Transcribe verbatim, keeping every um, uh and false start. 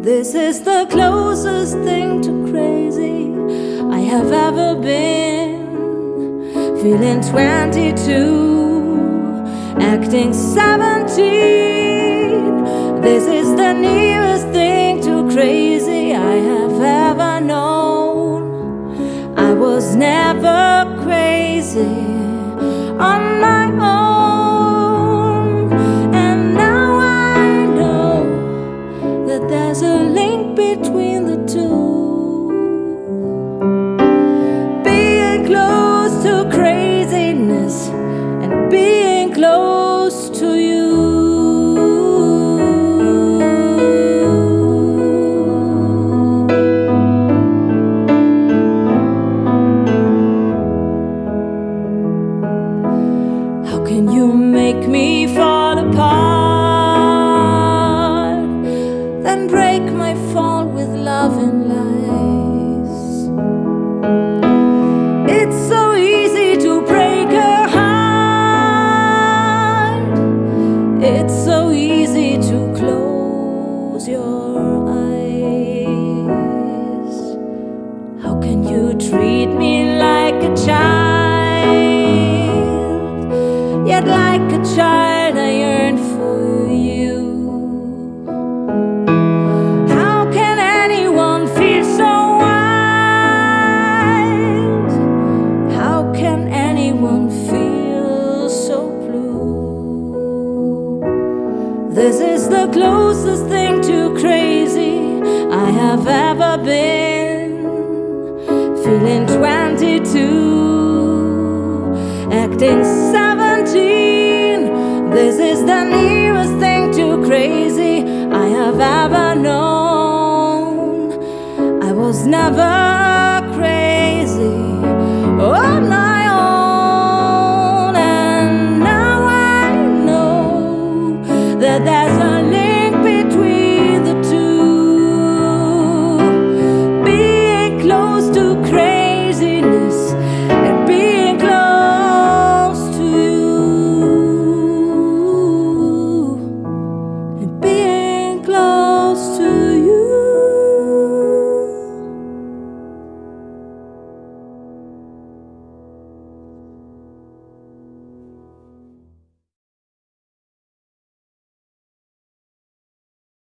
This is the closest thing to crazy I have ever been. Feeling twenty-two, acting seventeen. This is the nearest thing to crazy I have ever known. I was never crazy on my own, and now I know that there's a link between the two. Being close to craziness and being close to you. How can you make me fall apart, then break my fall with love and lies? It's so easy to break a heart. It's so easy to close your eyes. How can you treat me like a child, yet like a child I yearn for you? How can anyone feel so wild? How can anyone feel so blue? This is the closest thing to crazy I have ever been. Feeling twenty-two, acting seventeen. This is the nearest thing to crazy I have ever known. I was never